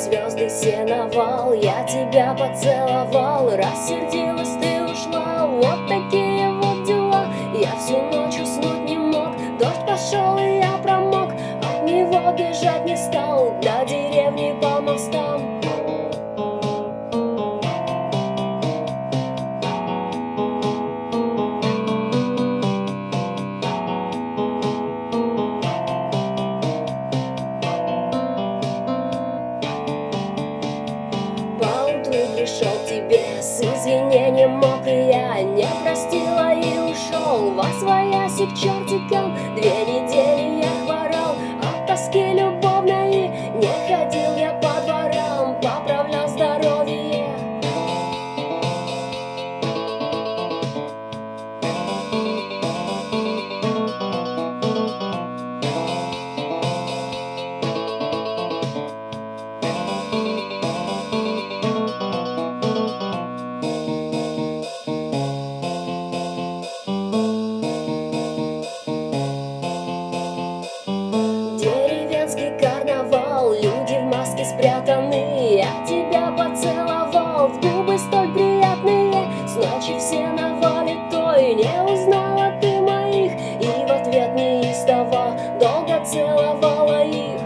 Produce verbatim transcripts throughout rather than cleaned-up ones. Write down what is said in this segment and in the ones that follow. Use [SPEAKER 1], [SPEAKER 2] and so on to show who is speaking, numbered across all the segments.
[SPEAKER 1] звезды сеновал, я тебя поцеловал. Рассердилась, ты ушла, вот такие вот дела. Я всю ночь уснуть не мог, дождь пошел, и я промок. От него бежать не стал, до деревни по мостам. Поутру пришел к тебе с извинением мокрый, я не простила и ушел восвояси к чертикам. Две недели я хворал от тоски любовной, не ходил я по дворам, поправлял здоровье. Деревенский карнавал, люди в маске спрятаны. Я тебя поцеловал в губы столь приятные. С ночи все на валитой, не узнала ты моих, и в ответ неистово долго целовала их.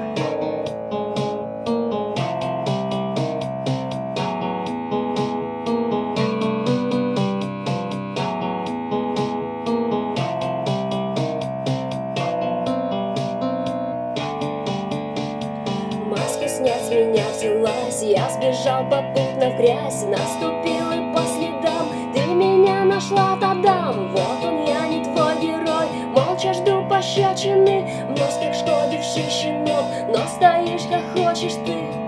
[SPEAKER 1] Маску снять с меня взялась, я сбежал попутно в грязь, наступил и по следам, ты меня нашла, отдам. Вот он, я не твой герой, молча жду пощечины, мозг как шкодивший щенок, но стоишь, как хочешь ты.